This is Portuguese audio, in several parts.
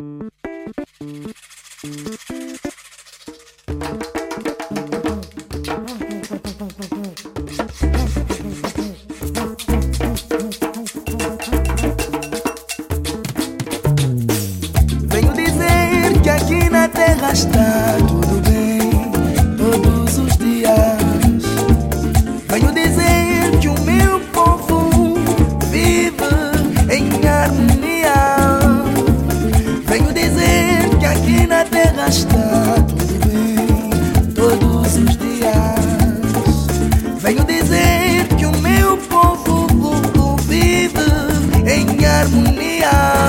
Venho dizer que aqui na terra está tudo bem, todos os dias. Venho dizer que o meu povo vive em harmonia. Venho dizer que aqui na terra está tudo bem, todos os dias. Venho dizer que o meu povo vive em harmonia.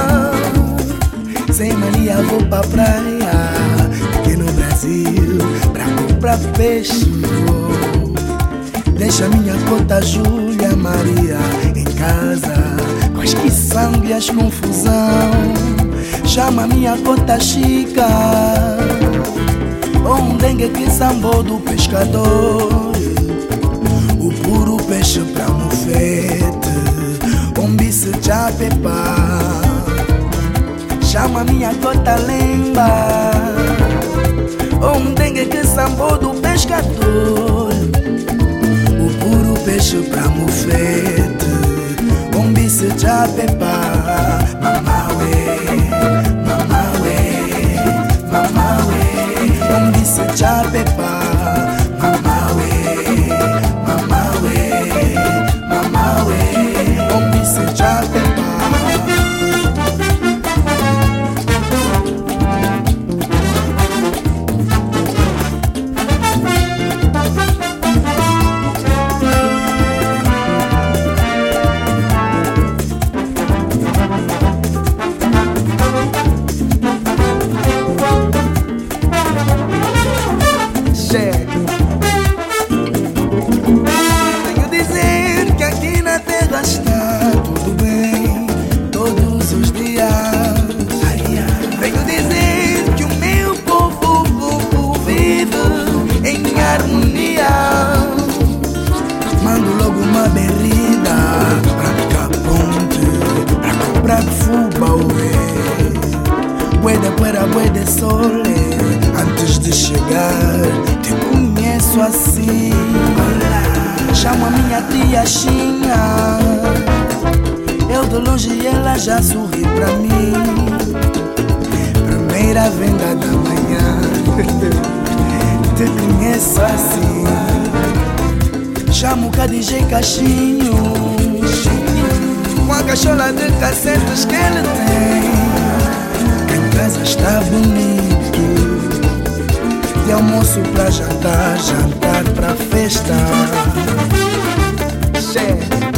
Sem mania vou pra praia, aqui no Brasil, pra comprar peixe. Deixa minha cota Júlia Maria em casa, quais que sangue as confusão. Chama minha cota Chica, um dengue que sambou do pescador. O puro peixe pra mufete, um bice de apepá. Chama minha cota Lemba, um dengue que sambou do pescador. O puro peixe pra mufete, um bice de apepá. Mamaue, mamaue, mamaue, um bice de apepá. Mamaue, mamaue, mamaue, um bice de apepá. Venho dizer que aqui na terra está tudo bem, todos os dias. Venho dizer que o meu povo vive em harmonia. Mando logo uma berrida pra ficar ponte, pra comprar fubá, bué poeira, bué de sole. Antes de chegar, te conheço assim. Chamo a minha tia Xinha, eu de longe ela já sorri pra mim. Primeira venda da manhã, te conheço assim. Chamo o DJ Caixinho, com a cachola de cassetes que ele tem. Em casa está bonito, de almoço pra jantar, jantar pra festa.